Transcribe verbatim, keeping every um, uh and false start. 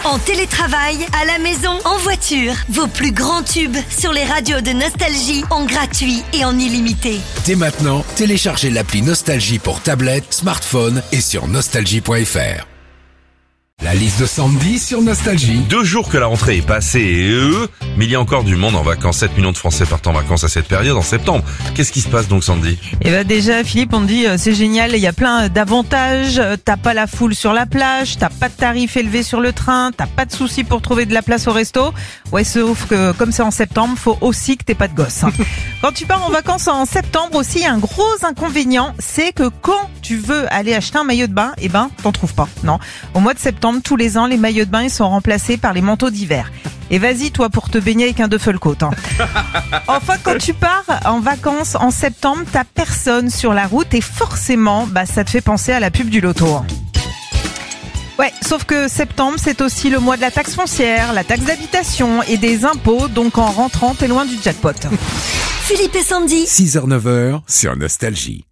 En télétravail, à la maison, en voiture. Vos plus grands tubes sur les radios de Nostalgie en gratuit et en illimité. Dès maintenant, téléchargez l'appli Nostalgie pour tablette, smartphone et sur nostalgie point f r. La liste de Sandy sur Nostalgie. Deux jours que la rentrée est passée et eux, mais il y a encore du monde en vacances. sept millions de Français partent en vacances à cette période en septembre. Qu'est-ce qui se passe donc, Sandy? Eh ben déjà, Philippe, on te dit, euh, c'est génial, il y a plein d'avantages. Euh, T'as pas la foule sur la plage, t'as pas de tarif élevé sur le train, t'as pas de soucis pour trouver de la place au resto. Ouais, sauf que comme c'est en septembre, faut aussi que t'aies pas de gosse. Hein. Quand tu pars en vacances en septembre aussi, il y a un gros inconvénient, c'est que quand tu veux aller acheter un maillot de bain, eh ben, t'en trouves pas. Non. Au mois de septembre, tous les ans, les maillots de bain ils sont remplacés par les manteaux d'hiver. Et vas-y, toi, pour te baigner avec un Duffelcoat. Hein. Enfin, quand tu pars en vacances en septembre, t'as personne sur la route et forcément, bah, ça te fait penser à la pub du loto. Hein. Ouais, sauf que septembre, c'est aussi le mois de la taxe foncière, la taxe d'habitation et des impôts, donc en rentrant, t'es loin du jackpot. Philippe et Sandy. six heures neuf heures sur Nostalgie.